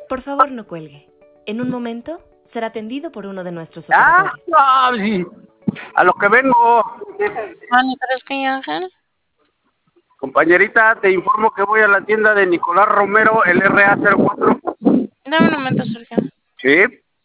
Por favor, no cuelgue. En un momento será atendido por uno de nuestros Ah, operadores. no, sí. A lo que vengo. ¿Crees que Ángel? Compañerita, te informo que voy a la tienda de Nicolás Romero, el RA04. Dame un momento, Sergio. Sí.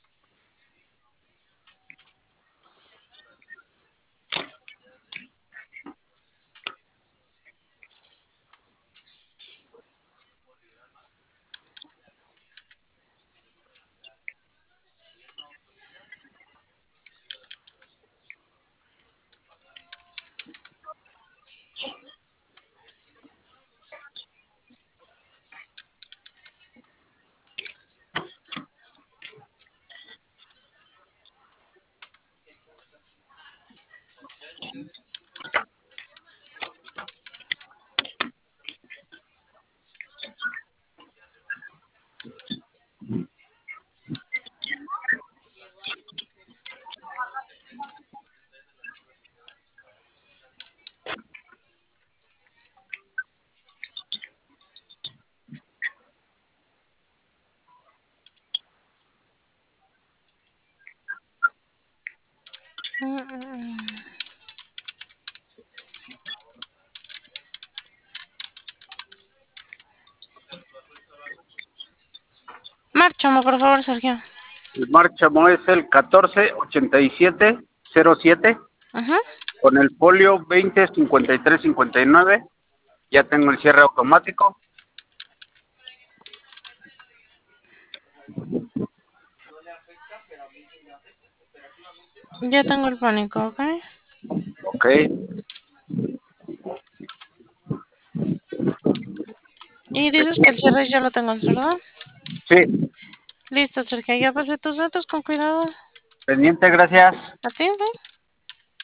Márchame, por favor, Sergio. El márchamo es el 148707 Ajá. con el folio 205359. Ya tengo el cierre automático. Ya tengo el pánico, ¿ok? Ok. Y dices que el cierre ya lo tengo, ¿verdad? Sí. Listo, Sergio. Ya pasé tus datos con cuidado. Pendiente, gracias. ¿A ti,